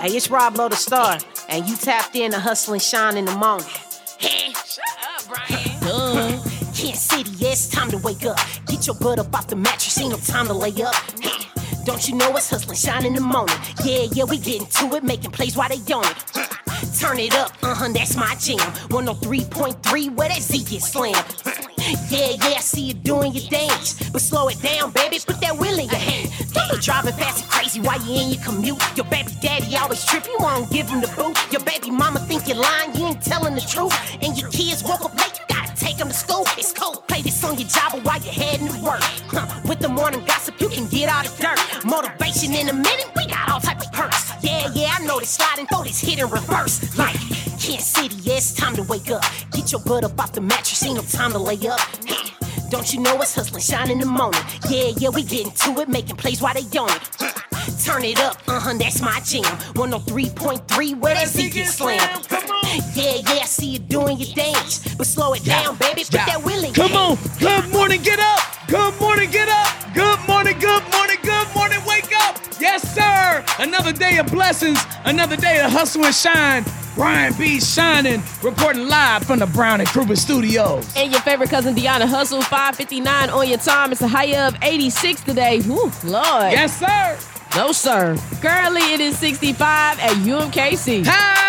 Hey, it's Rob Lowe the Star, and you tapped in to Hustle and Shine in the morning. Hey, shut up, Brian. Kansas City, yeah, it's time to wake up. Get your butt up off the mattress, ain't no time to lay up. Hey, don't you know it's Hustle and Shine in the morning? Yeah, we getting to it, making plays while they on it. Turn it up, that's my jam. 103.3, where that Z gets slammed. Yeah, I see you doing your dance. But slow it down, baby, put that wheel in your hand. Don't be driving fast and crazy while you in your commute. Your baby daddy always trip, you won't give him the boot. Your baby mama think you're lying, you ain't telling the truth. And your kids woke up late, you gotta take them to school. It's cold, play this on your job while you're heading to work. With the morning gossip, you can get out of dirt. Motivation in a minute, we got all type of perks. Yeah, I know this slide and throw this hit in reverse. Like Kansas City, yeah, it's time to wake up. Get your butt up off the mattress, ain't no time to lay up. Don't you know it's Hustle and Shine in the morning? Yeah, we getting to it, making plays while they on it. Turn it up, that's my jam. 103.3, where that Z gets slammed. Yeah, I see you doing your dance. But slow it down, baby, put that wheel in your hand. Come on, good morning, get up. Good morning, get up. Good morning, wake up. Yes, sir. Another day of blessings, another day of Hustle and Shine. Brian B. Shining, reporting live from the Brown and Kruger Studios. And your favorite cousin, Deanna Hustle, 5:59 on your time. It's a high of 86 today. Whew, Lord. Yes, sir. No, sir. Currently, it is 65 at UMKC.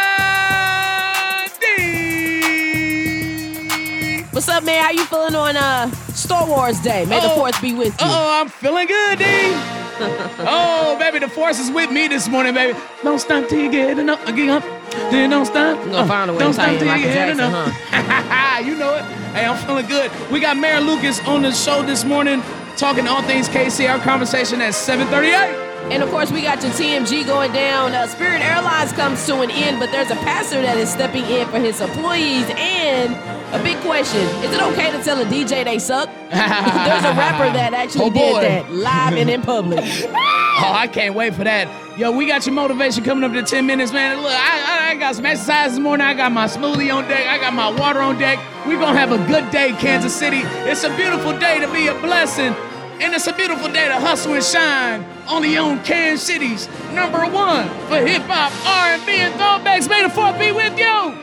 Hi-D. What's up, man? How you feeling on Star Wars Day? May the 4th be with you. I'm feeling good, D. Oh, baby, the force is with me this morning, baby. Don't stop till you get enough. Get up. Then don't stop. I'm gonna find a way don't to stop till Michael you get Jackson, enough. You know it. Hey, I'm feeling good. We got Mayor Lucas on the show this morning, talking all things KC. Our conversation at 7:38. And, of course, we got your TMG going down. Spirit Airlines comes to an end, but there's a pastor that is stepping in for his employees. And a big question, is it okay to tell a DJ they suck? There's a rapper that actually did that live and in public. Oh, I can't wait for that. Yo, we got your motivation coming up to 10 minutes, man. Look, I got some exercise this morning. I got my smoothie on deck. I got my water on deck. We're going to have a good day, Kansas City. It's a beautiful day to be a blessing. And it's a beautiful day to hustle and shine. Only on Kansas City's #1 for hip-hop, R&B, and throwbacks. May the 4th be with you.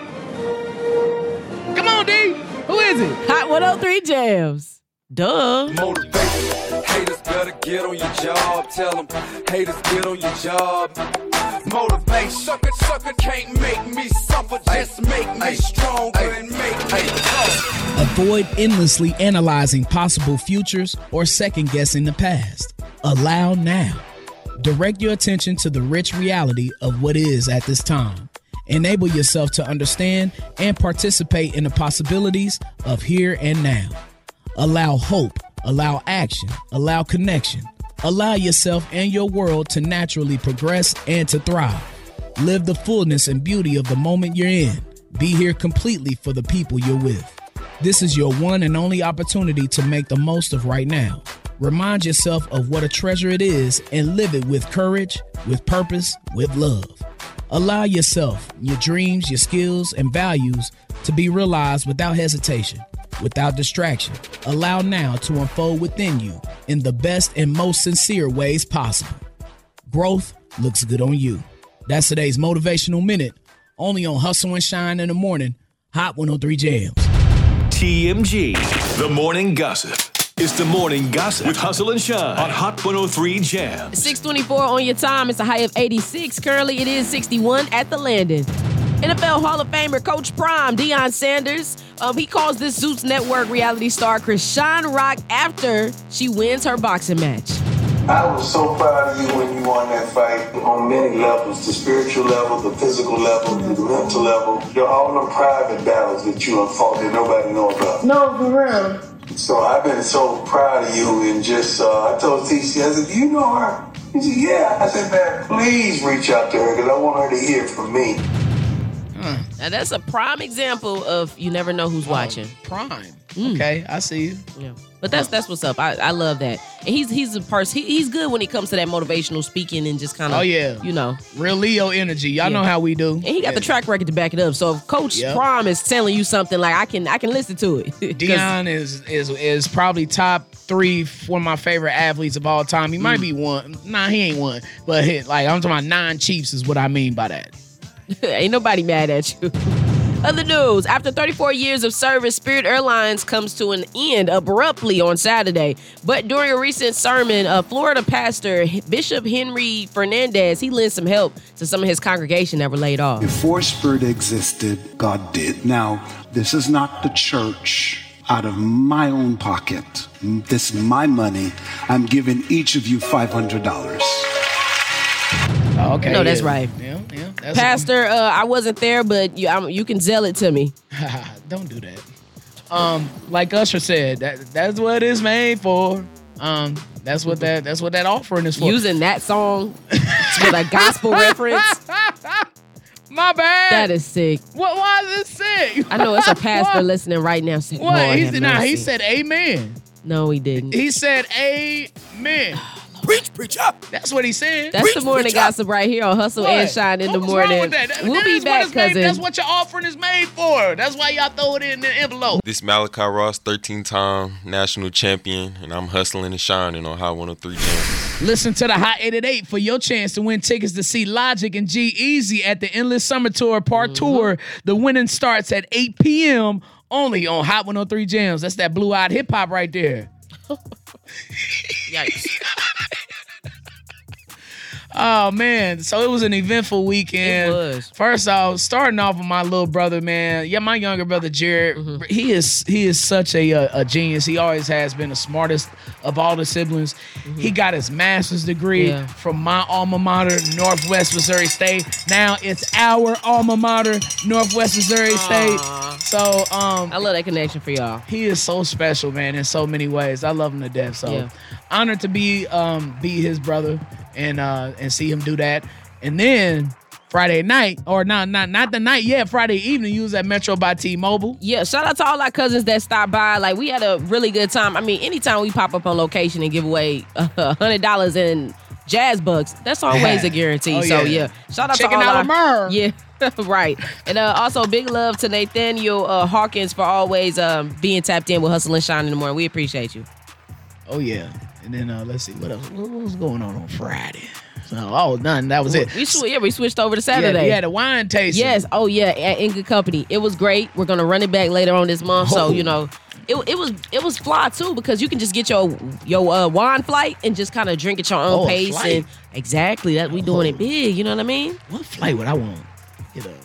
Come on, D. Who is it? Hot 103 Jams. Duh. Motivation. Haters better get on your job. Tell them haters get on your job. Motivate. Sucker can't make me suffer. Just make me stronger and make me tough. Avoid endlessly analyzing possible futures or second-guessing the past. Allow now. Direct your attention to the rich reality of what is at this time. Enable yourself to understand and participate in the possibilities of here and now. Allow hope, allow action, allow connection. Allow yourself and your world to naturally progress and to thrive. Live the fullness and beauty of the moment you're in. Be here completely for the people you're with. This is your one and only opportunity to make the most of right now. Remind yourself of what a treasure it is and live it with courage, with purpose, with love. Allow yourself, your dreams, your skills, and values to be realized without hesitation, without distraction. Allow now to unfold within you in the best and most sincere ways possible. Growth looks good on you. That's today's Motivational Minute, only on Hustle and Shine in the Morning, Hot 103 Jams. TMG, the Morning Gossip. It's the Morning Gossip with Hustle and Shine on Hot 103 Jams. 6:24 on your time. It's a high of 86. Currently, it is 61 at the Landon. NFL Hall of Famer Coach Prime Deion Sanders, he calls this Zeus Network reality star Krishan Rock after she wins her boxing match. I was so proud of you when you won that fight on many levels, the spiritual level, the physical level, the mental level. All the private battles that you have fought that nobody know about. No, for real. So I've been so proud of you and just, I told TC, I said, do you know her? He said, yeah. I said, man, please reach out to her because I want her to hear from me. Now, that's a prime example of you never know who's watching. Prime. Okay, I see you. Yeah. But that's what's up. I love that. And he's a person. He's good when it comes to that motivational speaking and just kind of. Oh yeah. Real Leo energy. Y'all know how we do. And he got the track record to back it up. So if Coach Prime is telling you something, like I can listen to it. Dion is probably top 3 one of my favorite athletes of all time. He might be one. Nah, he ain't one. But I'm talking about 9 Chiefs is what I mean by that. Ain't nobody mad at you. Other news, after 34 years of service, Spirit Airlines comes to an end abruptly on Saturday. But during a recent sermon, Florida pastor Bishop Henry Fernandez, he lent some help to some of his congregation that were laid off. Before Spirit existed, God did. Now, this is not the church out of my own pocket. This is my money. I'm giving each of you $500. Oh, okay. No, that's right. Yeah. Pastor, I wasn't there, but you can zell it to me. Don't do that. Like Usher said, that's what it's made for. That's what that offering is for. Using that song with a gospel reference. My bad. That is sick. Why is it sick? I know it's a pastor listening right now saying, what? He said amen. No, he didn't. He said amen. Preach up. That's what he said. That's the morning gossip right here on Hustle and Shine in the morning. Wrong with that? We'll be back, cousin. That's what your offering is made for. That's why y'all throw it in the envelope. This Malachi Ross, 13-time national champion, and I'm hustling and shining on Hot 103 Jam. Listen to the Hot 888 for your chance to win tickets to see Logic and G-Eazy at the Endless Summer Tour Part Tour. The winning starts at 8 p.m. only on Hot 103 Jams. That's that blue-eyed hip-hop right there. Yikes. Oh, man. So it was an eventful weekend. It was. First off, starting off with my little brother, man. Yeah, my younger brother, Jared. Mm-hmm. He is such a genius. He always has been the smartest of all the siblings. Mm-hmm. He got his master's degree from my alma mater, Northwest Missouri State. Now it's our alma mater, Northwest Missouri State. So I love that connection for y'all. He is so special, man, in so many ways. I love him to death. So honored to be his brother and see him do that. And then Friday night, or not the night yet, Friday evening, you was at Metro by T-Mobile. Yeah, shout out to all our cousins that stopped by. Like, we had a really good time. I mean, anytime we pop up on location and give away $100 in Jazz Bucks, that's always a guarantee. So shout out to all our... Yeah, right. And also big love to Nathaniel Hawkins for always being tapped in with Hustle and Shine in the morning. We appreciate you. Oh, yeah. And then let's see, what else? What was going on Friday? So, nothing. That was it. We switched over to Saturday. Yeah, the wine tasting. Yes. Oh, yeah. In good company. It was great. We're gonna run it back later on this month. So it was fly too, because you can just get your wine flight and just kind of drink at your own pace. And exactly that we doing it big. You know what I mean? What flight would I want? Get a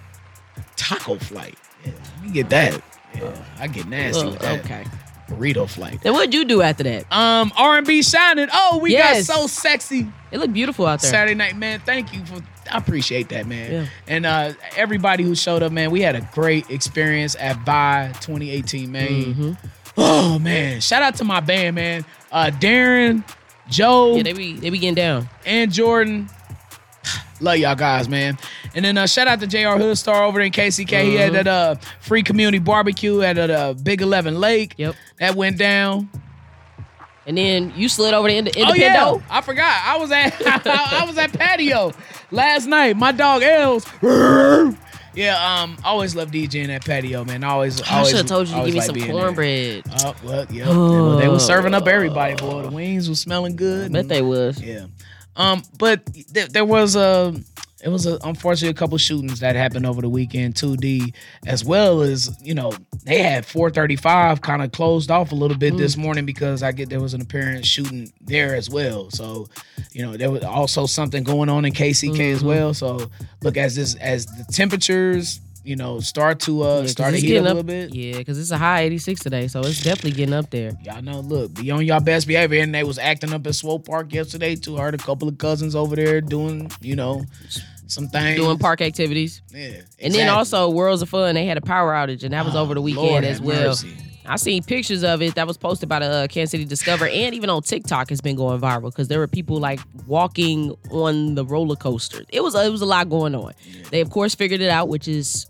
taco flight. Yeah, you get that. Yeah, I get nasty with that. Okay. Burrito flight. Then what'd you do after that? R&B shining. Oh, we got so sexy. It looked beautiful out there. Saturday night, man. Thank you I appreciate that, man. Yeah. And everybody who showed up, man, we had a great experience at BY 2018, man. Mm-hmm. Oh, man. Shout out to my band, man. Darren, Joe. Yeah, they be getting down. And Jordan. Love y'all guys, man. And then shout out to JR Hoodstar over there in KCK. Mm-hmm. He had that free community barbecue at Big 11 Lake. Yep. That went down. And then you slid over to Independent. Oh, yeah. I forgot. I was at Patio last night. My dog Els. Yeah, always love DJing at Patio, man. I should have told you to give me some cornbread. Well, yeah. They were serving up everybody, boy. The wings was smelling good. I bet they was. Yeah. But there was unfortunately a couple shootings that happened over the weekend, 2D, as well as, they had 435 kind of closed off a little bit this morning because there was an apparent shooting there as well. So, there was also something going on in KCK as well. So, look, as the temperatures, start to heat up a little bit. Yeah, because it's a high 86 today, so it's definitely getting up there. Y'all know, look, be on y'all best behavior. And they was acting up at Swope Park yesterday, too. I heard a couple of cousins over there doing, some things. Doing park activities. Yeah, exactly. And then also, Worlds of Fun, they had a power outage, and that was over the weekend Lord as well. Mercy. I seen pictures of it that was posted by the Kansas City Discover, and even on TikTok it's been going viral because there were people like walking on the roller coaster. It was a lot going on. Yeah. They of course figured it out, which is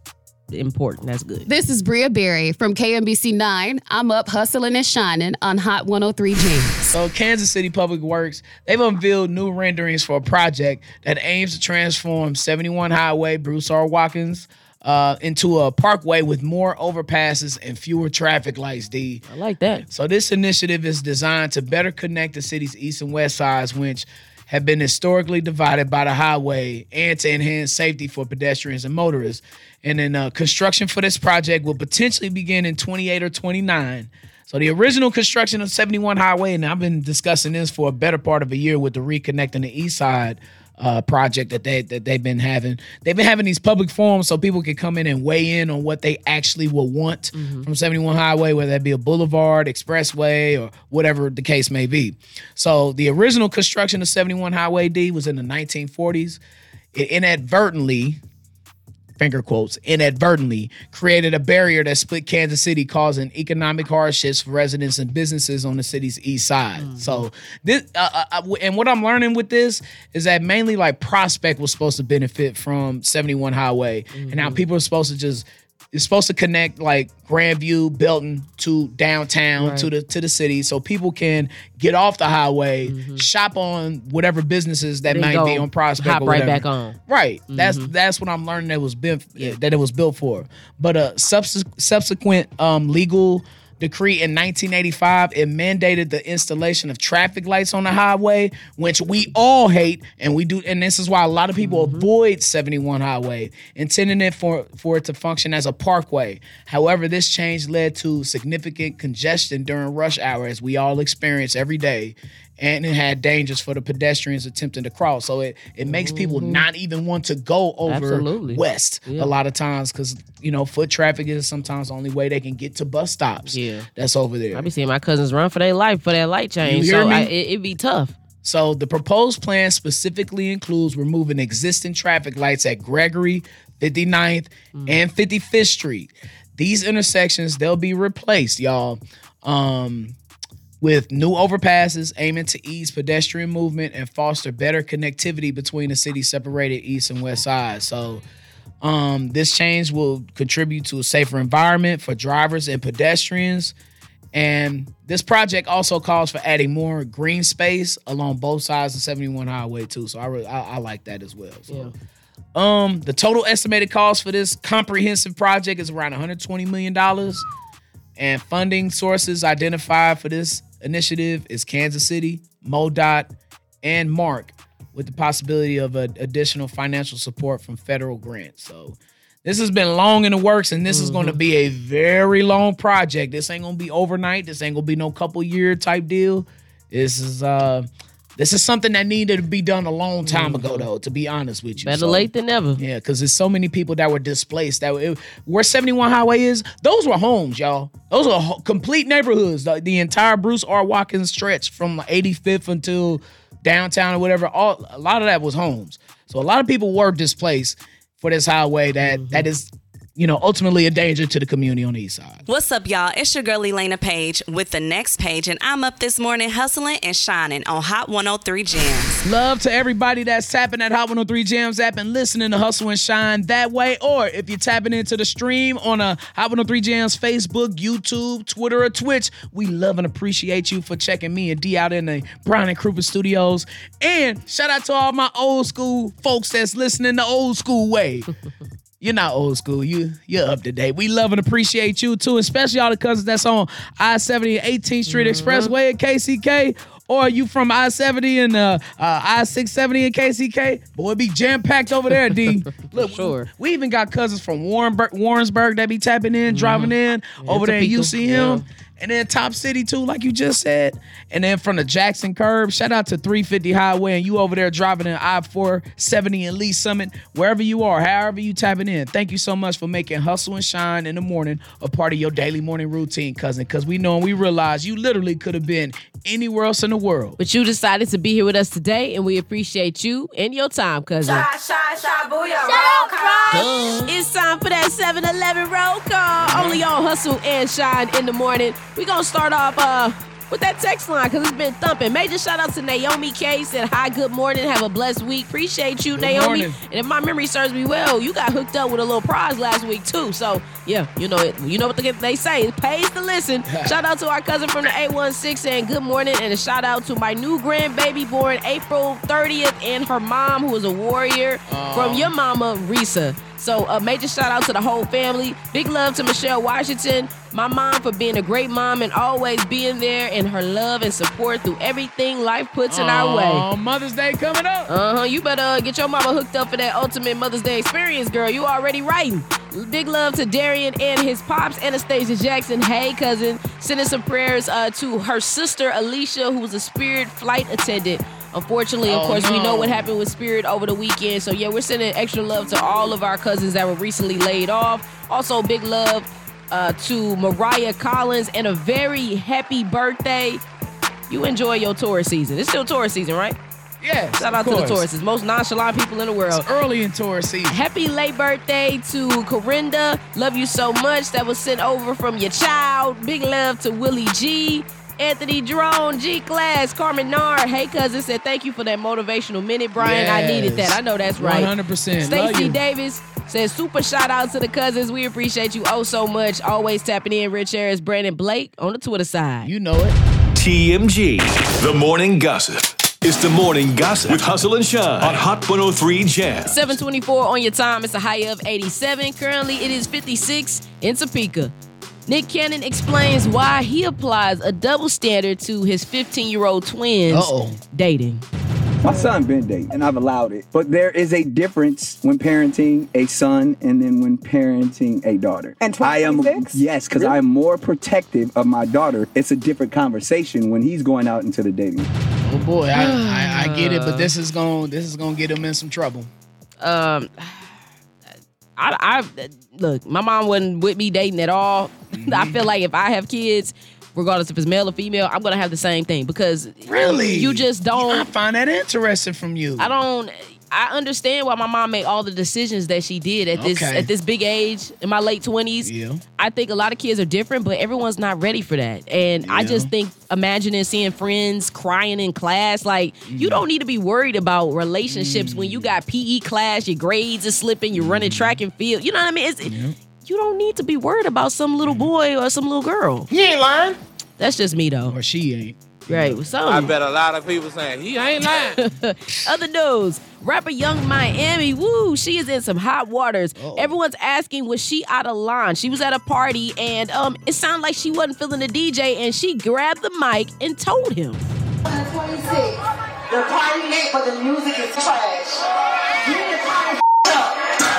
important. That's good. This is Bria Berry from KMBC 9. I'm up hustling and shining on Hot 103 Jams. So Kansas City Public Works, they've unveiled new renderings for a project that aims to transform 71 Highway, Bruce R. Watkins, into a parkway with more overpasses and fewer traffic lights, D. I like that. So this initiative is designed to better connect the city's east and west sides, which have been historically divided by the highway, and to enhance safety for pedestrians and motorists. And then construction for this project will potentially begin in 28 or 29. So the original construction of 71 Highway, and I've been discussing this for a better part of a year with the Reconnecting the East Side project that they've been having. They've been having these public forums so people can come in and weigh in on what they actually will want from 71 Highway, whether that be a boulevard, expressway, or whatever the case may be. So the original construction of 71 Highway, D, was in the 1940s. It inadvertently, finger quotes, inadvertently created a barrier that split Kansas City, causing economic hardships for residents and businesses on the city's east side. So this, and what I'm learning with this is that mainly like Prospect was supposed to benefit from 71 Highway, and now people are supposed to just, it's supposed to connect like Grandview, Belton to downtown, to the city, so people can get off the highway, shop on whatever businesses that might be on Prospect, hop or right whatever. back on. Right. That's what I'm learning that it was built for. But a subsequent legal decree in 1985, it mandated the installation of traffic lights on the highway, which we all hate, and we do, and this is why a lot of people avoid 71 Highway, intending it for it to function as a parkway. However, this change led to significant congestion during rush hour, as we all experience every day, and it had dangers for the pedestrians attempting to cross. So it makes people not even want to go over west a lot of times, because, you know, foot traffic is sometimes the only way they can get to bus stops that's over there. I be seeing my cousins run for their life for that light change. You hear me? It'd be tough. So the proposed plan specifically includes removing existing traffic lights at Gregory, 59th, and 55th Street. These intersections, they'll be replaced, y'all, with new overpasses aiming to ease pedestrian movement and foster better connectivity between the city's separated east and west sides. So this change will contribute to a safer environment for drivers and pedestrians. And this project also calls for adding more green space along both sides of 71 Highway too. So I like that as well. So. The total estimated cost for this comprehensive project is around $120 million. And funding sources identified for this initiative is Kansas City, MoDOT, and MARC, with the possibility of additional financial support from federal grants. So this has been long in the works, and this is going to be a very long project. This ain't going to be overnight. This ain't going to be no couple year type deal. This is something that needed to be done a long time ago, though, to be honest with you. Better late than never. Yeah, because there's so many people that were displaced. Where 71 Highway is, those were homes, y'all. Those were complete neighborhoods. The entire Bruce R. Watkins stretch from 85th until downtown or whatever, a lot of that was homes. So a lot of people were displaced for this highway that is, you know, ultimately a danger to the community on the east side. What's up, y'all? It's your girl, Elena Page, with the next page, and I'm up this morning hustling and shining on Hot 103 Jams. Love to everybody that's tapping that Hot 103 Jams app and listening to Hustle and Shine that way, or if you're tapping into the stream on a Hot 103 Jams Facebook, YouTube, Twitter, or Twitch, we love and appreciate you for checking me and D out in the Brown and Krupa studios. And shout out to all my old school folks that's listening the old school way. You're not old school. You're up to date. We love and appreciate you too, especially all the cousins that's on I-70 and 18th Street Expressway at KCK, or you from I-70 and I-670 in KCK. Boy, it be jam-packed over there, D. Look, sure. We even got cousins from Warrensburg that be tapping in, driving in over there at UCM. And then Top City too, like you just said. And then from the Jackson curb, shout out to 350 Highway, and you over there driving in I-470 in Lee Summit, wherever you are, however you tapping in. Thank you so much for making Hustle and Shine in the morning a part of your daily morning routine, cousin, because we know and we realize you literally could have been anywhere else in the world. But you decided to be here with us today, and we appreciate you and your time, cousin. Shine, booyah, roll call. It's time for that 7-Eleven roll call. Only on Hustle and Shine in the morning. We're going to start off with that text line because it's been thumping. Major shout out to Naomi K. Said, hi, good morning. Have a blessed week. Appreciate you, Naomi. Morning. And if my memory serves me well, you got hooked up with a little prize last week, too. So, yeah, you know what they say. It pays to listen. Shout out to our cousin from the 816 saying good morning. And a shout out to my new grandbaby born April 30th and her mom, who is a warrior, from your mama, Risa. So a major shout out to the whole family. Big love to Michelle Washington, my mom, for being a great mom and always being there, and her love and support through everything life puts in our way. Mother's Day coming up. You better get your mama hooked up for that ultimate Mother's Day experience, girl. You already writing. Big love to Darian and his pops, Anastasia Jackson. Hey, cousin. Sending some prayers to her sister, Alicia, who was a Spirit flight attendant. Unfortunately, of course, we know what happened with Spirit over the weekend. So, yeah, we're sending extra love to all of our cousins that were recently laid off. Also, big love to Mariah Collins and a very happy birthday. You enjoy your Taurus season. It's still Taurus season, right? Yeah. Shout out to the Tauruses, most nonchalant people in the world. It's early in Taurus season. Happy late birthday to Corinda. Love you so much. That was sent over from your child. Big love to Willie G. Anthony Drone, G-Class, Carmen Nar. Hey, cousin, said thank you for that motivational minute, Brian. Yes. I needed that. I know that's right. 100%. Stacey Davis says super shout out to the cousins. We appreciate you so much. Always tapping in. Rich Harris, Brandon Blake on the Twitter side. You know it. TMG, the morning gossip. It's the morning gossip with Hustle and Shine on Hot 103 Jam. 724 on your time. It's a high of 87. Currently, it is 56 in Topeka. Nick Cannon explains why he applies a double standard to his 15-year-old twins dating. My son been dating, and I've allowed it. But there is a difference when parenting a son and then when parenting a daughter. And 26? Yes, because I am more protective of my daughter. It's a different conversation when he's going out into the dating. Oh boy, I get it, but this is gonna get him in some trouble. I look, my mom wasn't with me dating at all. I feel like if I have kids, regardless if it's male or female, I'm gonna have the same thing because you just don't. I find that interesting from you. I understand why my mom made all the decisions that she did at this big age in my late 20s. Yeah. I think a lot of kids are different, but everyone's not ready for that. And I just think imagining seeing friends crying in class, like you don't need to be worried about relationships when you got PE class, your grades are slipping, you're running track and field. You know what I mean? You don't need to be worried about some little boy or some little girl. He ain't lying. That's just me though. Or she ain't. Right. So I bet a lot of people saying he ain't lying. Other news. Rapper Young Miami, she is in some hot waters. Everyone's asking, was she out of line? She was at a party and it sounded like she wasn't feeling the DJ and she grabbed the mic and told him. 26. The party lit, but the music is trash. You need to party up.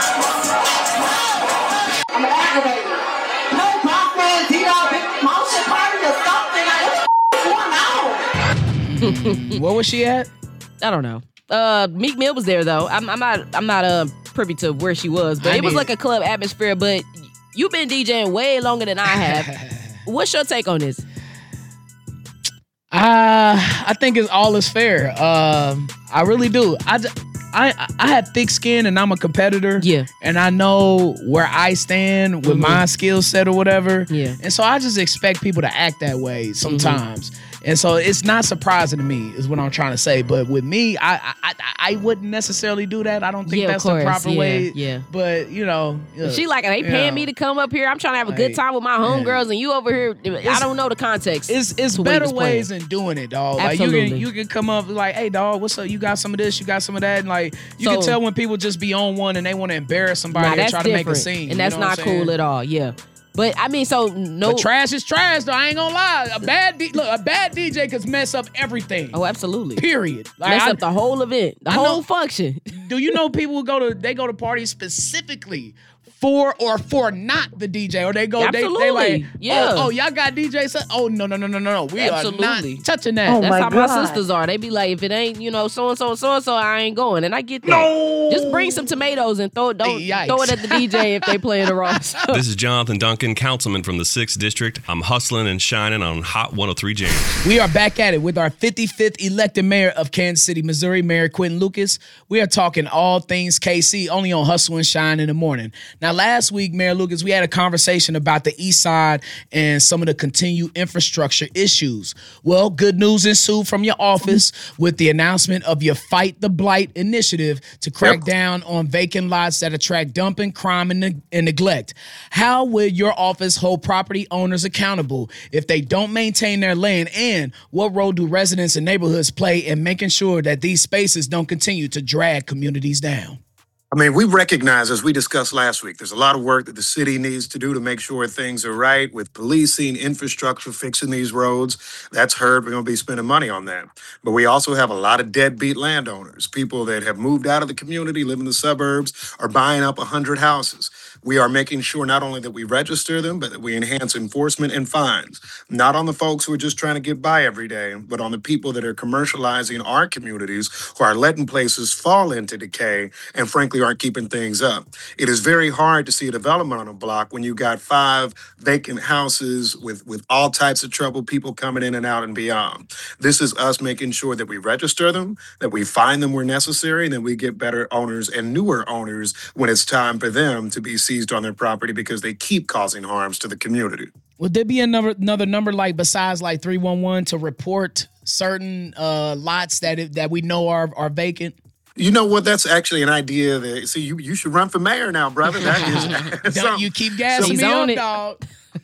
I'm an aggravator. No Bachman, D.R. Big Motion party or something. Like, what's going on? Where was she at? I don't know. Meek Mill was there though. I'm not privy to where she was, but it was like a club atmosphere. But you've been DJing way longer than I have. What's your take on this? I think all is fair. I really do. I have thick skin and I'm a competitor. Yeah. And I know where I stand with my skill set or whatever. Yeah. And so I just expect people to act that way sometimes. And so it's not surprising to me is what I'm trying to say. But with me, I wouldn't necessarily do that. I don't think that's the proper way. Yeah. But, she like, they paying me to come up here. I'm trying to have a good time with my homegirls and you over here. I don't know the context. It's better ways than doing it, dog. Absolutely. Like you can come up like, hey, dog, what's up? You got some of this, you got some of that. And like, you can tell when people just be on one and they want to embarrass somebody and try to make a scene. And that's not cool at all. Yeah. But I mean, but trash is trash, though. I ain't gonna lie. A bad DJ could mess up everything. Oh, absolutely. Period. Like, mess up the whole event, the whole function. Do you know people go to parties specifically for or for not the DJ, or they go they like oh y'all got DJ set? Oh no we are not touching that. That's how my sisters are. They be like, if it ain't so and so I ain't going, and I get that. No, just bring some tomatoes and throw it at the DJ if they playing the wrong stuff. This is Jonathan Duncan, councilman from the 6th District. I'm hustling and shining on Hot 103 Jam. We are back at it with our 55th elected mayor of Kansas City, Missouri, Mayor Quentin Lucas. We are talking all things KC only on Hustle and Shine in the morning. Now, Now, last week, Mayor Lucas, we had a conversation about the East Side and some of the continued infrastructure issues. Well, good news ensued from your office with the announcement of your Fight the Blight initiative to crack down on vacant lots that attract dumping, crime, and neglect. How will your office hold property owners accountable if they don't maintain their land? And what role do residents and neighborhoods play in making sure that these spaces don't continue to drag communities down? I mean, we recognize, as we discussed last week, there's a lot of work that the city needs to do to make sure things are right with policing, infrastructure, fixing these roads. That's heard. We're going to be spending money on that. But we also have a lot of deadbeat landowners, people that have moved out of the community, live in the suburbs, are buying up 100 houses. We are making sure not only that we register them, but that we enhance enforcement and fines, not on the folks who are just trying to get by every day, but on the people that are commercializing our communities, who are letting places fall into decay and frankly aren't keeping things up. It is very hard to see a development on a block when you got 5 vacant houses with all types of trouble, people coming in and out and beyond. This is us making sure that we register them, that we find them where necessary, and that we get better owners and newer owners when it's time for them to be seized on their property because they keep causing harms to the community. Would there be another number like besides like 311 to report certain lots that we know are vacant? You know what? That's actually an idea that, see, you should run for mayor now, brother. That is Don't you keep gassing me up, dog.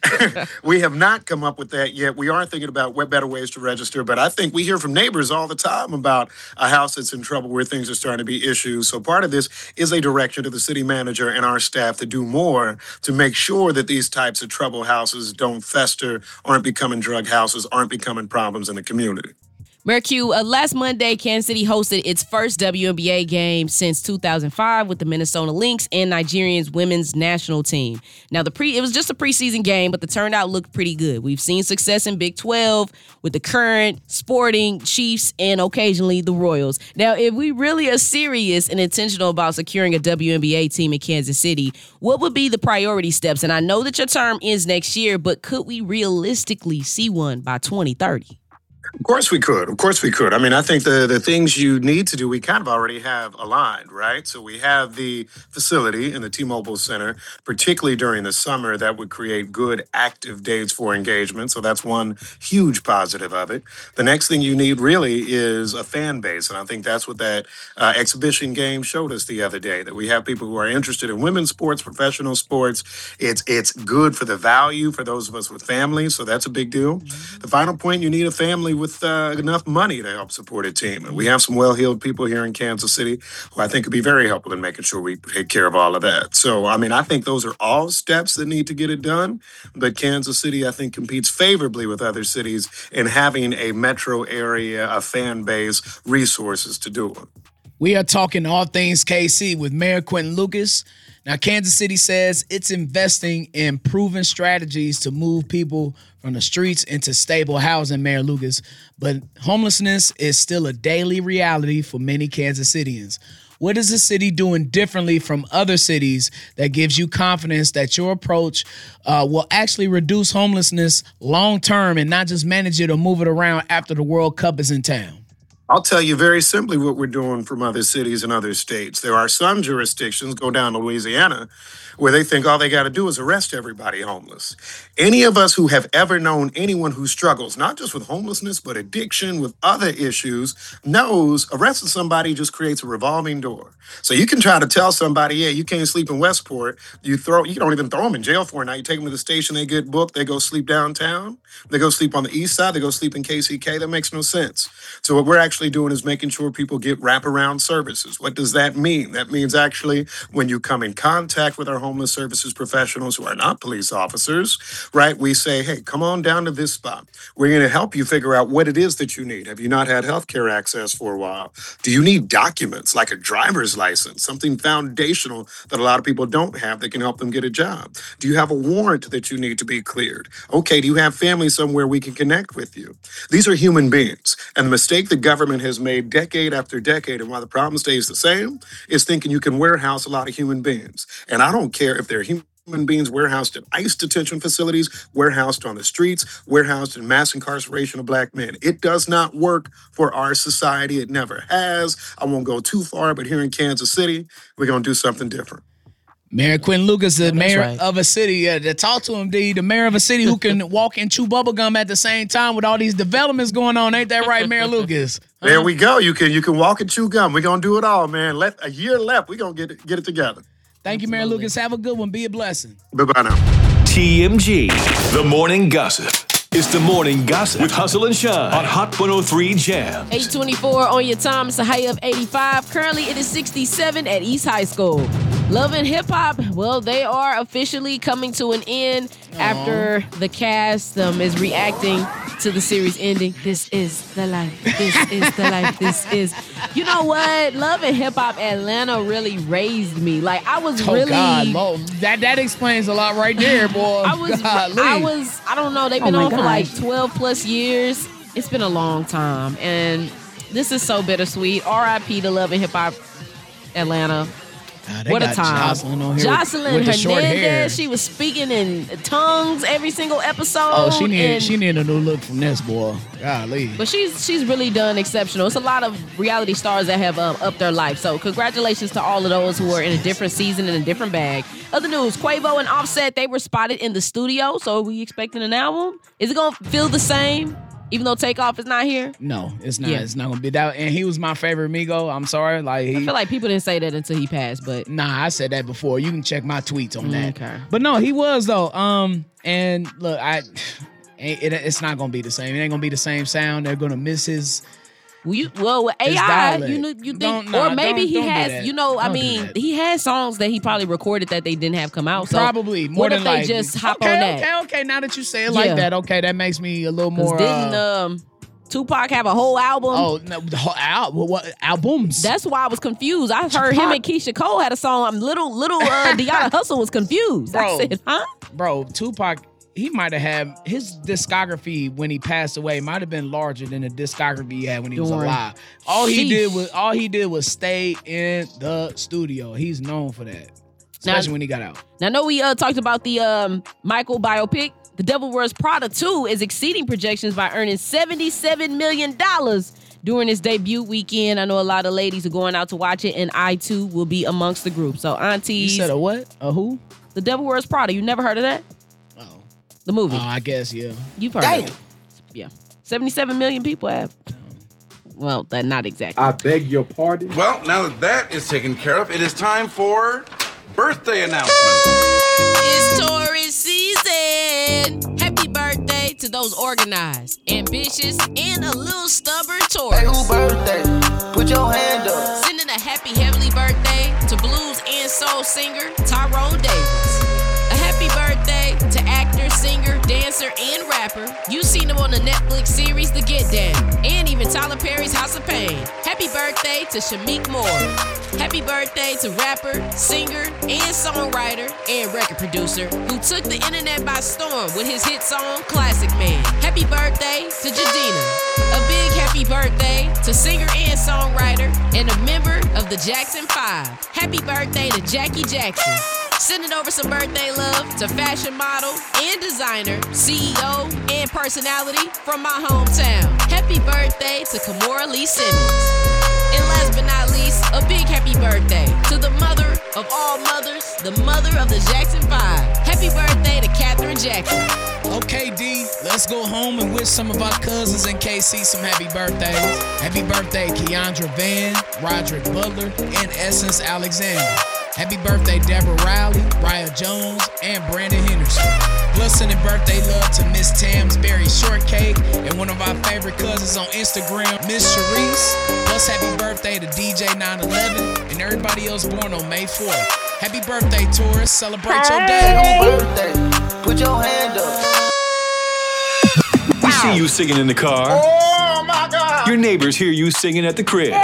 We have not come up with that yet. We are thinking about what better ways to register, but I think we hear from neighbors all the time about a house that's in trouble where things are starting to be issues. So part of this is a direction to the city manager and our staff to do more to make sure that these types of trouble houses don't fester, aren't becoming drug houses, aren't becoming problems in the community. Mayor Q, last Monday, Kansas City hosted its first WNBA game since 2005 with the Minnesota Lynx and Nigeria's women's national team. Now, it was just a preseason game, but the turnout looked pretty good. We've seen success in Big 12 with the Current, Sporting, Chiefs, and occasionally the Royals. Now, if we really are serious and intentional about securing a WNBA team in Kansas City, what would be the priority steps? And I know that your term ends next year, but could we realistically see one by 2030? Of course we could. Of course we could. I mean, I think the things you need to do, we kind of already have aligned, right? So we have the facility in the T-Mobile Center, particularly during the summer, that would create good active dates for engagement. So that's one huge positive of it. The next thing you need really is a fan base. And I think that's what that exhibition game showed us the other day, that we have people who are interested in women's sports, professional sports. It's good for the value for those of us with families. So that's a big deal. The final point, you need a family with enough money to help support a team. And we have some well-heeled people here in Kansas City who I think could be very helpful in making sure we take care of all of that. So, I mean, I think those are all steps that need to get it done. But Kansas City, I think, competes favorably with other cities in having a metro area, a fan base, resources to do it. We are talking all things KC with Mayor Quinton Lucas. Now, Kansas City says it's investing in proven strategies to move people from the streets into stable housing, Mayor Lucas. But homelessness is still a daily reality for many Kansas Cityans. What is the city doing differently from other cities that gives you confidence that your approach will actually reduce homelessness long term and not just manage it or move it around after the World Cup is in town? I'll tell you very simply what we're doing from other cities and other states. There are some jurisdictions, go down to Louisiana, where they think all they got to do is arrest everybody homeless. Any of us who have ever known anyone who struggles, not just with homelessness, but addiction, with other issues, knows arresting somebody just creates a revolving door. So you can try to tell somebody, yeah, you can't sleep in Westport. You don't even throw them in jail for it. Now you take them to the station, they get booked, they go sleep downtown, they go sleep on the east side, they go sleep in KCK. That makes no sense. So what we're actually doing is making sure people get wraparound services. What does that mean? That means actually when you come in contact with our homeless services professionals who are not police officers, right, we say, hey, come on down to this spot. We're going to help you figure out what it is that you need. Have you not had healthcare access for a while? Do you need documents like a driver's license, something foundational that a lot of people don't have that can help them get a job? Do you have a warrant that you need to be cleared? Okay, do you have family somewhere we can connect with you? These are human beings. And the mistake the government has made decade after decade, and why the problem stays the same, is thinking you can warehouse a lot of human beings. And I don't care if they're human beings warehoused in ICE detention facilities, warehoused on the streets, warehoused in mass incarceration of black men. It does not work for our society. It never has. I won't go too far, but here in Kansas City, we're going to do something different. Mayor Quentin Lucas, the mayor right. of a city. Talk to him, D. The mayor of a city who can walk and chew bubble gum at the same time with all these developments going on. Ain't that right, Mayor Lucas? There we go. You can walk and chew gum. We're gonna do it all, man. A year left. We're gonna get it together. Thank you, Mayor Lucas. Have a good one. Be a blessing. Bye-bye now. TMG, the morning gossip. It's the morning gossip with Hustle and Shine on Hot 103 Jams. 8:24 on your time. It's a high of 85. Currently, it is 67 at East High School. Love and Hip Hop, well, they are officially coming to an end after the cast is reacting to the series ending. This is the life. This is the life. This is. You know what? Love and Hip Hop Atlanta really raised me. Like, I was really. God, Lord. That explains a lot right there, boy. I don't know. They've been on for like 12 plus years. It's been a long time. And this is so bittersweet. R.I.P. to Love and Hip Hop Atlanta. What a time. Jocelyn on here Jocelyn with the short hair. Hernandez, she was speaking in tongues every single episode. Oh, she needed a new look from this, boy. Golly. But she's really done exceptional. It's a lot of reality stars that have upped their life. So congratulations to all of those who are in a different season and a different bag. Other news, Quavo and Offset, they were spotted in the studio. So are we expecting an album? Is it going to feel the same? Even though Takeoff is not here? No, it's not. Yeah. It's not gonna be that. And he was my favorite Migo. I'm sorry. I feel like people didn't say that until he passed, but nah, I said that before. You can check my tweets on that. Okay. But no, he was though. And look, it's not gonna be the same. It ain't gonna be the same sound. They're gonna miss his. Well, with AI, you think, or maybe he has. He has songs that he probably recorded that they didn't have come out. So probably more what than if they likely. just hop on that? Okay. Now that you say it like that, okay, that makes me a little more. Didn't Tupac have a whole album? Oh no, the whole album. What albums? That's why I was confused. I heard him and Keisha Cole had a song. Little Deanna Hustle was confused. Bro, I said, huh? Bro, Tupac. He might have had his discography when he passed away might have been larger than the discography he had when he was alive. All he did was stay in the studio. He's known for that, especially when he got out. Now, I know we talked about the Michael biopic. The Devil Wears Prada 2 is exceeding projections by earning $77 million during its debut weekend. I know a lot of ladies are going out to watch it, and I too will be amongst the group. So, aunties. You said a what? A who? The Devil Wears Prada. You never heard of that? The movie. Oh, I guess, yeah. You've heard of it. Yeah. 77 million people have. Well, that not exactly. I beg your pardon? Well, now that is taken care of, it is time for birthday announcements. It's Taurus season. Happy birthday to those organized, ambitious, and a little stubborn Taurus. Hey, who birthday? Put your hand up. Sending a happy heavenly birthday to blues and soul singer Tyrone Davis. A happy birthday to actor, singer, dancer, and rapper. You've seen him on the Netflix series The Get Down, and even Tyler Perry's House of Pain. Happy birthday to Shamik Moore. Happy birthday to rapper, singer, and songwriter, and record producer who took the internet by storm with his hit song, Classic Man. Happy birthday to Jadina. A big happy birthday to singer and songwriter, and a member of the Jackson 5. Happy birthday to Jackie Jackson. Sending over some birthday love to fashion model and designer, CEO, and personality from my hometown. Happy birthday to Kimora Lee Simmons. And last but not least, a big happy birthday to the mother of all mothers, the mother of the Jackson 5. Happy birthday to Katherine Jackson. Okay, D, let's go home and wish some of our cousins in KC some happy birthdays. Happy birthday, Keandra Van, Roderick Butler, and Essence Alexander. Happy birthday, Deborah Riley, Raya Jones, and Brandon Henderson. Plus, sending birthday love to Miss Tam's Berry Shortcake and one of our favorite cousins on Instagram, Miss Sharice. Plus, happy birthday to DJ 911 and everybody else born on May 4th. Happy birthday, Taurus. Celebrate your day. Happy birthday. Put your hand up. We see you singing in the car. Oh, my God. Your neighbors hear you singing at the crib.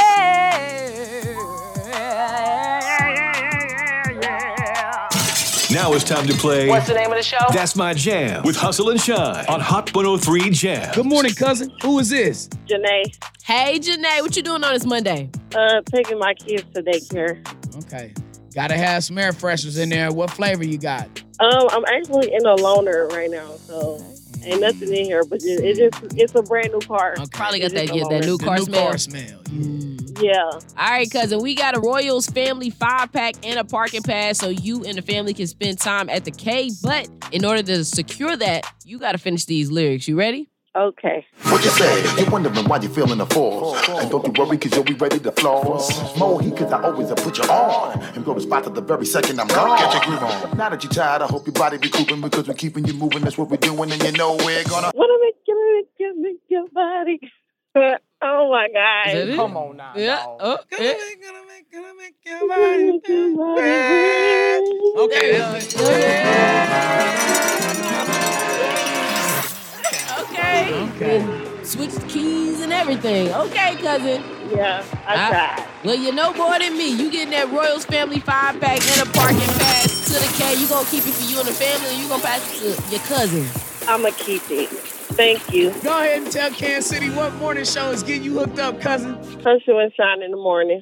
Now it's time to play. What's the name of the show? That's My Jam with Hustle and Shine on Hot 103 Jam. Good morning, cousin. Who is this? Janae. Hey, Janae. What you doing on this Monday? Taking my kids to daycare. Okay. Gotta have some air fresheners in there. What flavor you got? I'm actually in a loaner right now, so ain't nothing in here, but it's a brand new car. Okay. Probably got that new car smell. Car smell. Yeah. Yeah. All right, cousin. We got a Royals family 5-pack and a parking pass so you and the family can spend time at the K. But in order to secure that, you got to finish these lyrics. You ready? Okay. What you say? You're wondering why you're feeling the force. And don't you worry, cause you'll be ready to floss. More heat, cause I always put you on. And go to spot at the very second I'm gone. Get your groove on. Now that you're tired, I hope your body recouping because we're keeping you moving. That's what we're doing, and you know we're gonna. Wanna make your body. Oh my God. Is that it? Come on now. Yeah. Dog. Oh, yeah. Gonna make your body Okay. Switch the keys and everything. Okay, cousin. Yeah, I tried. Well, you know more than me. You getting that Royals family 5-pack and a parking pass to the K. You gonna keep it for you and the family, and you gonna pass it to your cousin. I'm gonna keep it. Thank you. Go ahead and tell Kansas City what morning show is getting you hooked up, cousin. Hustle and Shine in the morning.